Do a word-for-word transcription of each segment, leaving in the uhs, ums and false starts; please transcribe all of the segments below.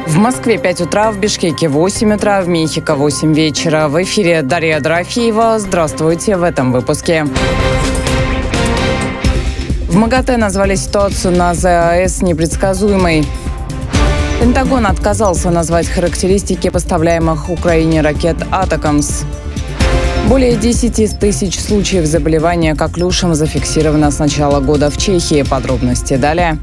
В Москве пять утра, в Бишкеке восемь утра, в Мехико восемь вечера. В эфире Дарья Дорофеева. Здравствуйте в этом выпуске. В МАГАТЭ назвали ситуацию на ЗАЭС непредсказуемой. Пентагон отказался назвать характеристики поставляемых Украине ракет «Атакамс». Более десяти тысяч случаев заболевания коклюшем зафиксировано с начала года в Чехии. Подробности далее.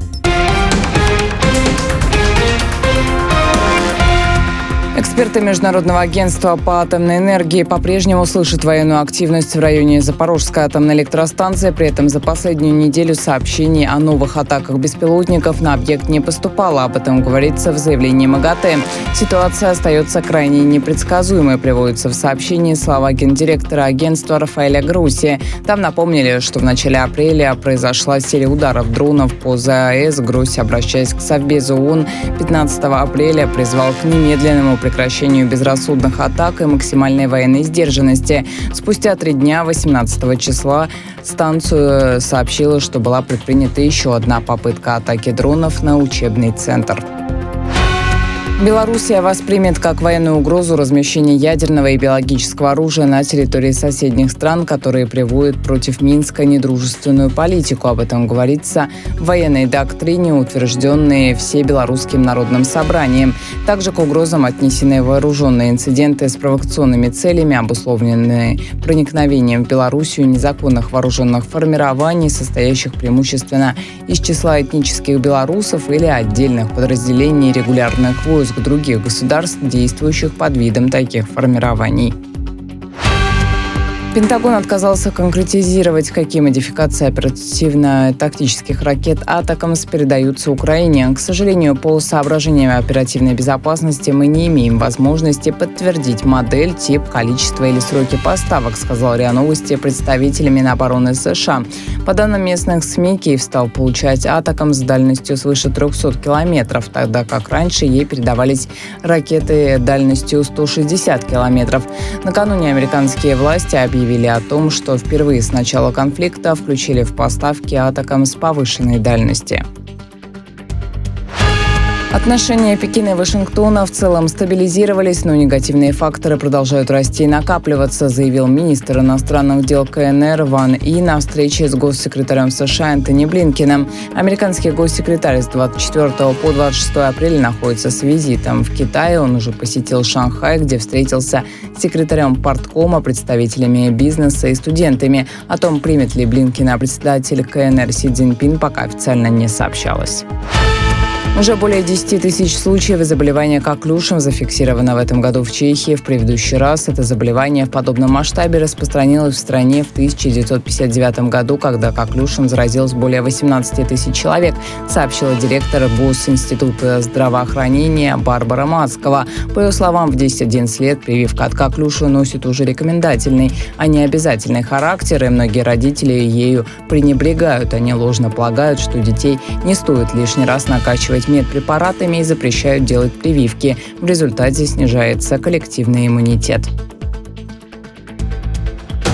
Эксперты Международного агентства по атомной энергии по-прежнему слышат военную активность в районе Запорожской атомной электростанции. При этом за последнюю неделю сообщений о новых атаках беспилотников на объект не поступало. Об этом говорится в заявлении МАГАТЭ. Ситуация остается крайне непредсказуемой, приводится в сообщении слова гендиректора агентства Рафаэля Грусси. Там напомнили, что в начале апреля произошла серия ударов дронов по ЗАЭС. Грусси, обращаясь к Совбезу ООН, пятнадцатого апреля призвал к немедленному прекращению безрассудных атак и максимальной военной сдержанности. Спустя три дня, восемнадцатого числа, станцию сообщила, что была предпринята еще одна попытка атаки дронов на учебный центр. Белоруссия воспримет как военную угрозу размещение ядерного и биологического оружия на территории соседних стран, которые приводят против Минска недружественную политику. Об этом говорится в военной доктрине, утвержденной Всебелорусским народным собранием. Также к угрозам отнесены вооруженные инциденты с провокационными целями, обусловленные проникновением в Белоруссию незаконных вооруженных формирований, состоящих преимущественно из числа этнических белорусов или отдельных подразделений регулярных войск других государств, действующих под видом таких формирований. Пентагон отказался конкретизировать, какие модификации оперативно-тактических ракет «Атакамс» передаются Украине. К сожалению, по соображениям оперативной безопасности мы не имеем возможности подтвердить модель, тип, количество или сроки поставок, сказал РИА Новости представитель Минобороны США. По данным местных СМИ, Киев стал получать «Атакамс» с дальностью свыше трехсот километров, тогда как раньше ей передавались ракеты дальностью сто шестьдесят километров. Накануне американские власти объявили Объявили о том, что впервые с начала конфликта включили в поставки «Атакамс» с повышенной дальности. Отношения Пекина и Вашингтона в целом стабилизировались, но негативные факторы продолжают расти и накапливаться, заявил министр иностранных дел КНР Ван И на встрече с госсекретарем США Энтони Блинкеном. Американский госсекретарь с двадцать четвёртого по двадцать шестое апреля находится с визитом в Китае. Он уже посетил Шанхай, где встретился с секретарем парткома, представителями бизнеса и студентами. О том, примет ли Блинкена председатель КНР Си Цзиньпин, пока официально не сообщалось. Уже более десяти тысяч случаев заболевания коклюшем зафиксировано в этом году в Чехии. В предыдущий раз это заболевание в подобном масштабе распространилось в стране в тысяча девятьсот пятьдесят девятом году, когда коклюшем заразилось более восемнадцати тысяч человек, сообщила директор Госинститута здравоохранения Барбара Мацкова. По ее словам, в десять-одиннадцать лет прививка от коклюша носит уже рекомендательный, а не обязательный характер, и многие родители ею пренебрегают. Они ложно полагают, что детей не стоит лишний раз накачивать медпрепаратами и запрещают делать прививки. В результате снижается коллективный иммунитет.